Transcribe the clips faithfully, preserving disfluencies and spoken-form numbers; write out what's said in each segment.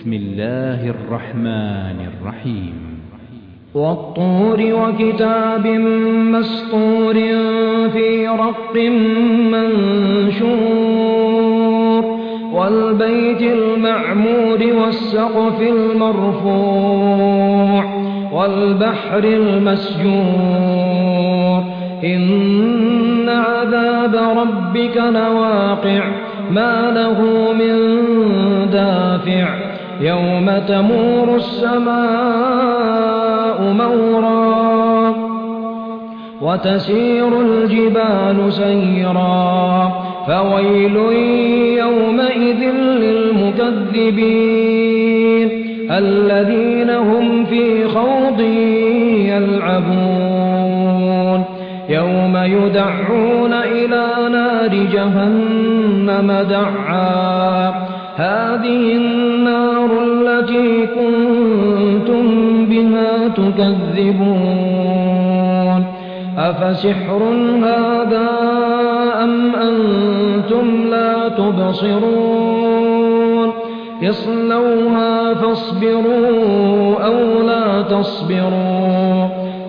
بسم الله الرحمن الرحيم والطور وكتاب مسطور في رق منشور والبيت المعمور والسقف المرفوع والبحر المسجور إن عذاب ربك لواقع ما له من دافع يوم تمور السماء مورا وتسير الجبال سيرا فويل يومئذ للمكذبين الذين هم في خوض يلعبون يوم يدعون إلى نار جهنم دعا هذه النار التي كنتم بها تكذبون أفسحر هذا أم أنتم لا تبصرون اصلوها فاصبروا أو لا تصبروا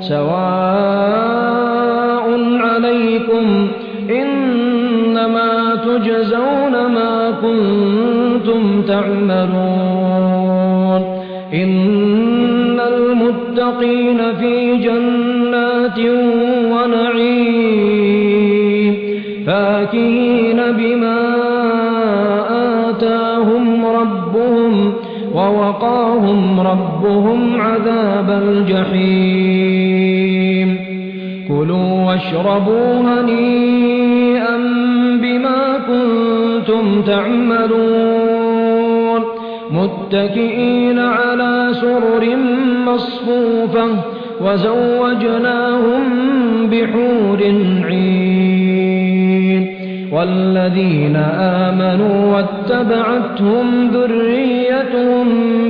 سواء عليكم إنما تجزون ما كنتم تعملون إن المتقين في جنات ونعيم فاكهين بما آتاهم ربهم ووقاهم ربهم عذاب الجحيم كلوا واشربوا هنيئا بما كنتم تعملون متكئين على سرر مصفوفة وزوجناهم بحور عين والذين آمنوا واتبعتهم ذريتهم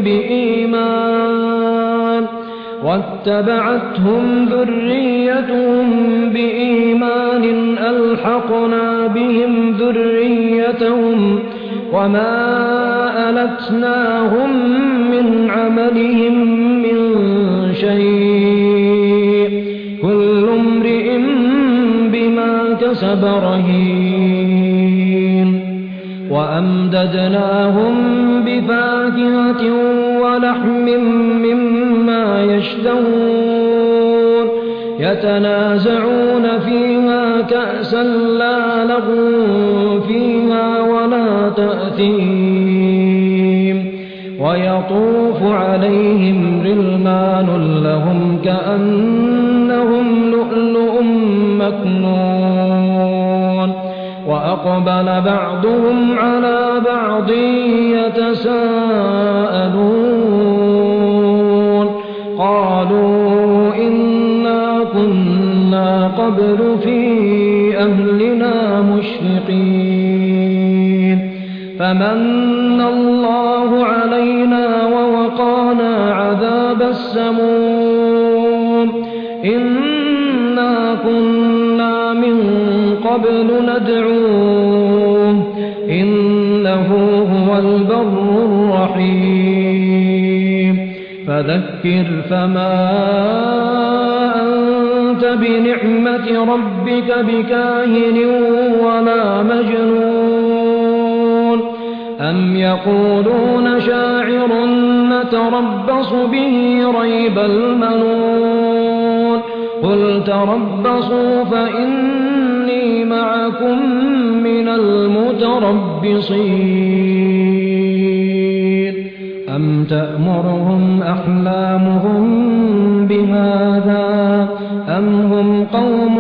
بإيمان واتبعتهم ذريتهم بإيمان ألحقنا بهم ذريتهم وما ألتناهم من عملهم من شيء كل امرئ بما كسب رهين وأمددناهم بفاكهة ولحم مما يشتهون يتنازعون فيها كأسا لا لغو فيها ولا تأثيم ويطوف عليهم غلمان لهم كأنهم لؤلؤ مكنون وأقبل بعضهم على بعض يتساءلون قالوا إنا كنا قبل في أهلنا مشفقين فمن الله علينا ووقانا عذاب السموم إنا كنا من قبل ندعوه إنه هو البر الرحيم فذكر فما أنت بنعمة ربك بكاهن ولا مجنون أم يقولون شاعر نتربص به ريب المنون قل تربصوا فإني معكم من المتربصين أم تأمرهم أحلامهم بهذا أم هم قوم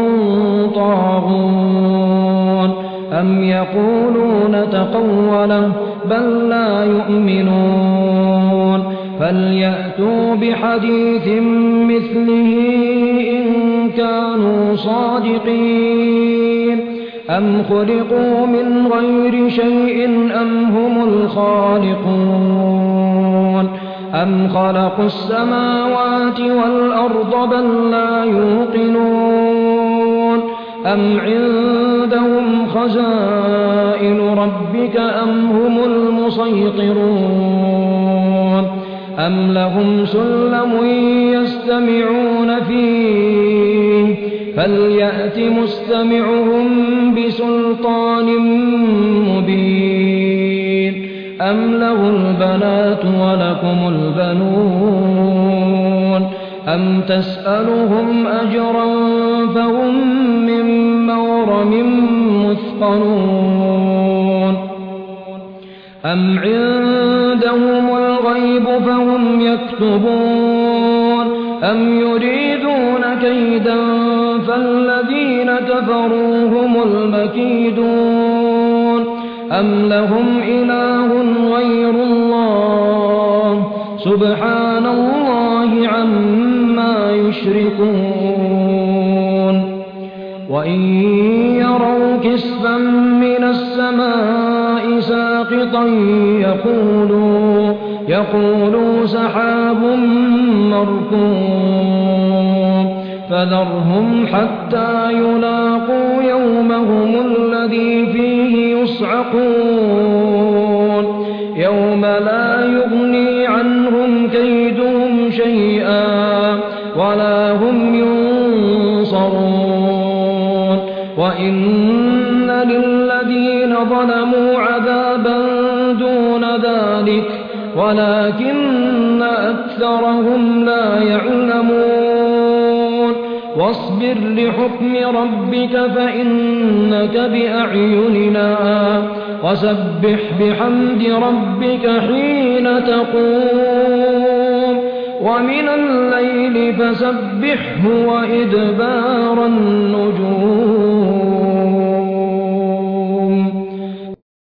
طاغون أم يقولون تقوله بل لا يؤمنون فليأتوا بحديث مثله إن كانوا صادقين أم خلقوا من غير شيء أم هم الخالقون أم خلقوا السماوات والأرض بل لا يوقنون أم عندهم خزائن ربك أم هم المسيطرون أم لهم سلم يستمعون فيه فليأت مستمعهم بسلطان مبين أم له البنات ولكم البنون أم تسألهم أجرا فهم من مغرم مثقلون أم عندهم الغيب فهم يكتبون أم يريدون كيدا فالذين كفروا هم المكيدون أم لهم إله غير الله سبحان الله عما يشركون وإن يروا كسفا من السماء ساقطا يقولوا, يقولوا سحاب مركوم فذرهم حتى يلاقوا يومهم الذي فيه يصعقون يوم لا يغني عنهم كيدهم شيئا ولا هم ينصرون وإن للذين ظلموا عذابا دون ذلك ولكن أكثرهم لا يعلمون واصبر لحكم ربك فإنك بأعيننا وسبح بحمد ربك حين تقوم ومن الليل فسبحه وإدبار النجوم